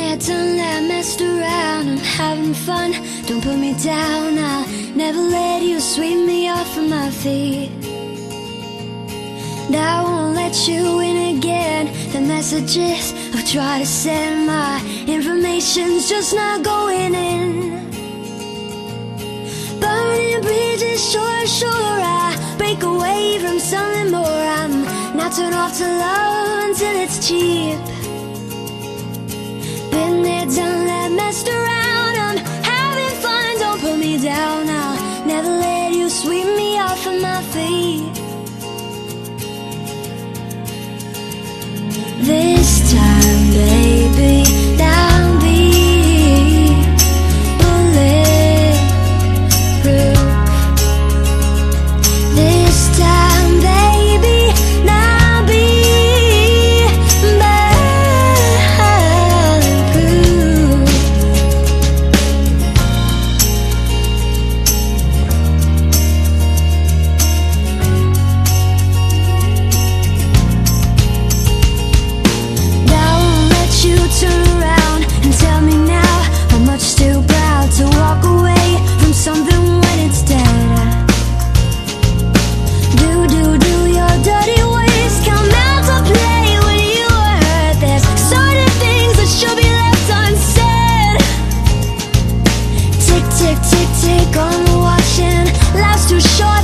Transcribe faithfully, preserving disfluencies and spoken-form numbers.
there, done that, messed around. I'm having fun, don't put me down. I'll never let you sweep me off of my feet. And I won't let you in again. The messages I've tried to send, my information's just not going in. Burning bridges, sure, sure, I break away from something more. I'm not turned off to love until it's cheap. Been there, done that, messed around. I'm having fun, don't put me down. I'll never let you sweep me off of my feet. This time, baby, I'll be bulletproof. This time, baby, I'll be bulletproof. Turn around and tell me now how much too proud to walk away from something when it's dead. Do, do, do your dirty ways come out to play when you hurt? There's certain things that should be left unsaid. Tick, tick, tick, tick on the watch, and life's too short